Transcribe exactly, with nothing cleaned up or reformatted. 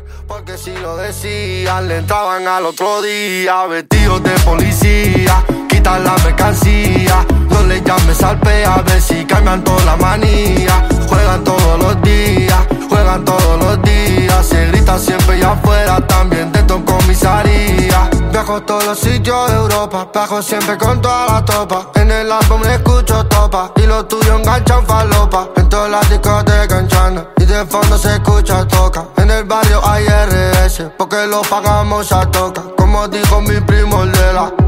Porque si lo decían, le entraban al otro día. Vestidos de policía, quitan la mercancía. No le llames al P, a ver si cambian toda la manía. Juegan todos los días, juegan todos los días. Se grita siempre y afuera, también dentro en comisaría. Viajo a todos los sitios de Europa, viajo siempre con toda la tropa. En el álbum escucho topa, y los tuyos enganchan falopa. En todas las discotecas enchana, y de fondo se escucha toca. En el barrio hay R S, porque lo pagamos a toca. Como dijo mi primo el de la